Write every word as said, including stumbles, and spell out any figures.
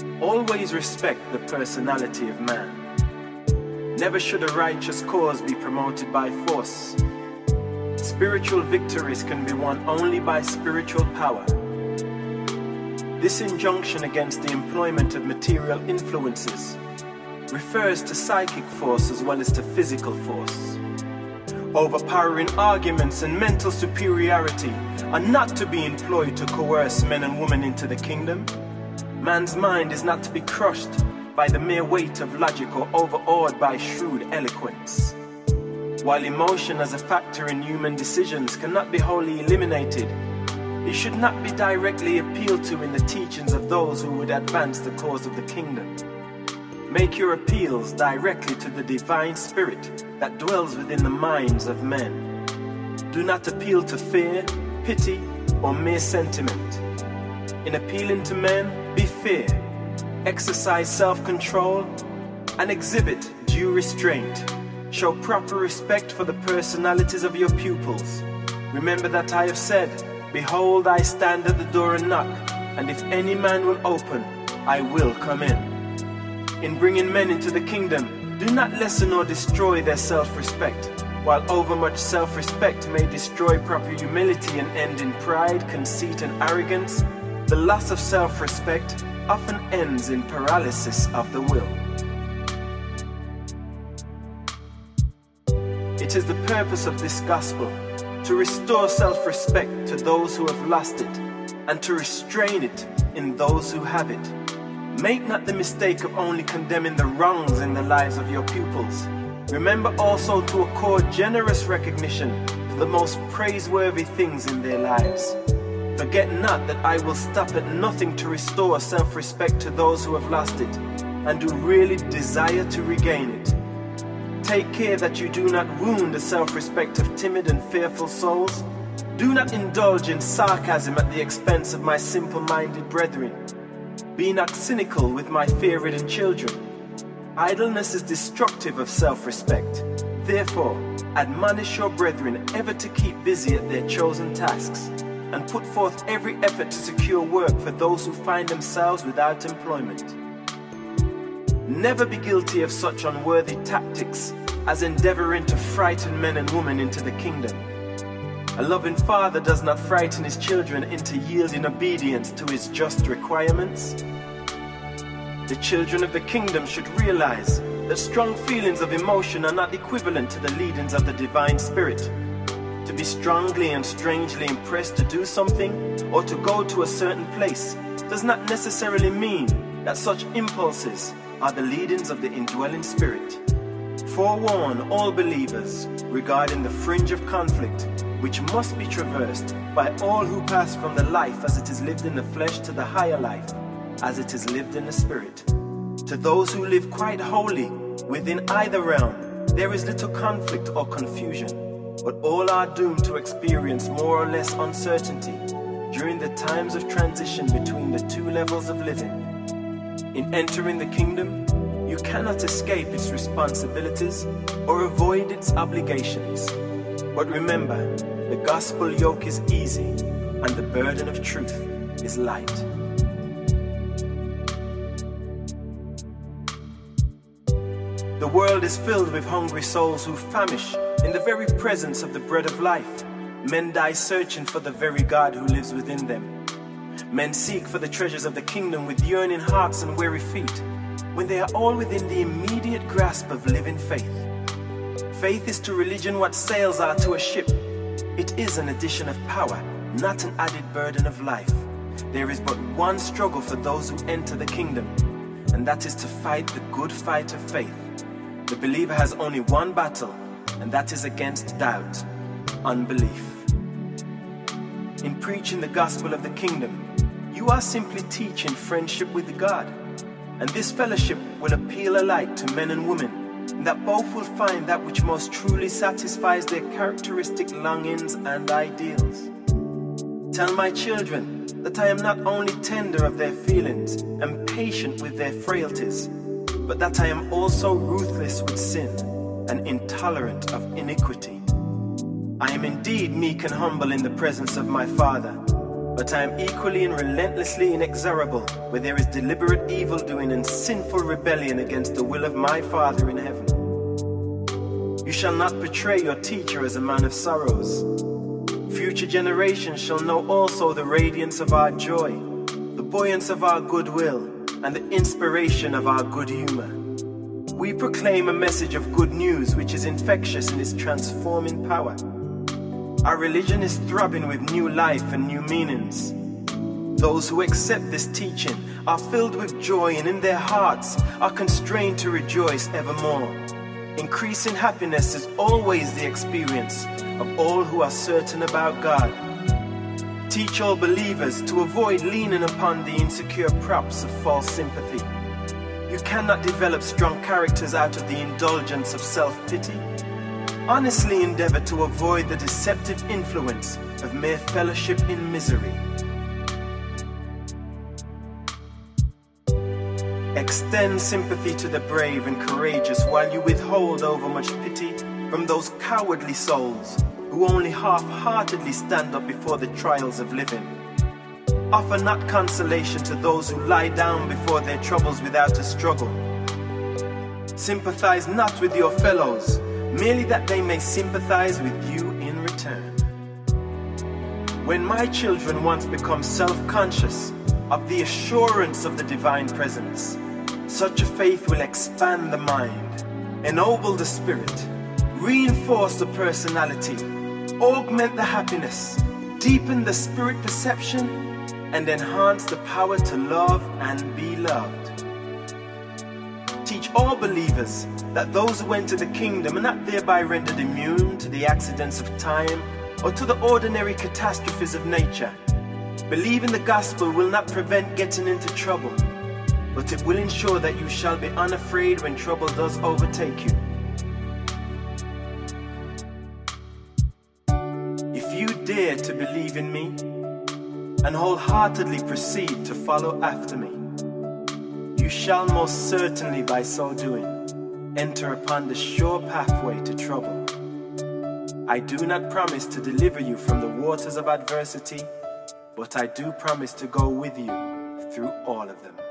Always respect the personality of man. Never should a righteous cause be promoted by force. Spiritual victories can be won only by spiritual power. This injunction against the employment of material influences refers to psychic force as well as to physical force. Overpowering arguments and mental superiority are not to be employed to coerce men and women into the kingdom. Man's mind is not to be crushed by the mere weight of logic or overawed by shrewd eloquence. While emotion as a factor in human decisions cannot be wholly eliminated, it should not be directly appealed to in the teachings of those who would advance the cause of the kingdom. Make your appeals directly to the divine spirit that dwells within the minds of men. Do not appeal to fear, pity, or mere sentiment. In appealing to men, be fair, exercise self-control, and exhibit due restraint. Show proper respect for the personalities of your pupils. Remember that I have said, behold, I stand at the door and knock, and if any man will open, I will come in. In bringing men into the kingdom, do not lessen or destroy their self-respect. While overmuch self-respect may destroy proper humility and end in pride, conceit, and arrogance, the loss of self-respect often ends in paralysis of the will. It is the purpose of this gospel to restore self-respect to those who have lost it and to restrain it in those who have it. Make not the mistake of only condemning the wrongs in the lives of your pupils. Remember also to accord generous recognition to the most praiseworthy things in their lives. Forget not that I will stop at nothing to restore self-respect to those who have lost it and who really desire to regain it. Take care that you do not wound the self-respect of timid and fearful souls. Do not indulge in sarcasm at the expense of my simple-minded brethren. Be not cynical with my fear-ridden children. Idleness is destructive of self-respect. Therefore, admonish your brethren ever to keep busy at their chosen tasks and put forth every effort to secure work for those who find themselves without employment. Never be guilty of such unworthy tactics as endeavoring to frighten men and women into the kingdom. A loving father does not frighten his children into yielding obedience to his just requirements. The children of the kingdom should realize that strong feelings of emotion are not equivalent to the leadings of the divine spirit. To be strongly and strangely impressed to do something or to go to a certain place does not necessarily mean that such impulses are the leadings of the indwelling spirit. Forewarn all believers regarding the fringe of conflict which must be traversed by all who pass from the life as it is lived in the flesh to the higher life as it is lived in the spirit. To those who live quite wholly within either realm, there is little conflict or confusion, but all are doomed to experience more or less uncertainty during the times of transition between the two levels of living. In entering the kingdom, you cannot escape its responsibilities or avoid its obligations. But remember, the gospel yoke is easy and the burden of truth is light. The world is filled with hungry souls who famish in the very presence of the bread of life. Men die searching for the very God who lives within them. Men seek for the treasures of the kingdom with yearning hearts and weary feet, when they are all within the immediate grasp of living faith. Faith is to religion what sails are to a ship. It is an addition of power, not an added burden of life. There is but one struggle for those who enter the kingdom, and that is to fight the good fight of faith. The believer has only one battle, and that is against doubt, unbelief. In preaching the gospel of the kingdom, you are simply teaching friendship with God, and this fellowship will appeal alike to men and women, and that both will find that which most truly satisfies their characteristic longings and ideals. Tell my children that I am not only tender of their feelings and patient with their frailties, but that I am also ruthless with sin and intolerant of iniquity. I am indeed meek and humble in the presence of my Father, But I am equally and relentlessly inexorable where there is deliberate evildoing and sinful rebellion against the will of my Father in heaven. You shall not portray your teacher as a man of sorrows. Future generations shall know also the radiance of our joy, the buoyance of our goodwill, and the inspiration of our good humor. We proclaim a message of good news which is infectious in its transforming power. Our religion is throbbing with new life and new meanings. Those who accept this teaching are filled with joy and in their hearts are constrained to rejoice evermore. Increasing happiness is always the experience of all who are certain about God. Teach all believers to avoid leaning upon the insecure props of false sympathy. You cannot develop strong characters out of the indulgence of self-pity. Honestly endeavor to avoid the deceptive influence of mere fellowship in misery. Extend sympathy to the brave and courageous while you withhold overmuch pity from those cowardly souls who only half-heartedly stand up before the trials of living. Offer not consolation to those who lie down before their troubles without a struggle. Sympathize not with your fellows, merely that they may sympathize with you in return. When my children once become self-conscious of the assurance of the divine presence, such a faith will expand the mind, ennoble the spirit, reinforce the personality, augment the happiness, deepen the spirit perception, and enhance the power to love and be loved. Teach all believers that those who enter the kingdom are not thereby rendered immune to the accidents of time or to the ordinary catastrophes of nature. Believing the gospel will not prevent getting into trouble, but it will ensure that you shall be unafraid when trouble does overtake you. If you dare to believe in me and wholeheartedly proceed to follow after me, you shall most certainly by so doing enter upon the sure pathway to trouble. I do not promise to deliver you from the waters of adversity, but I do promise to go with you through all of them.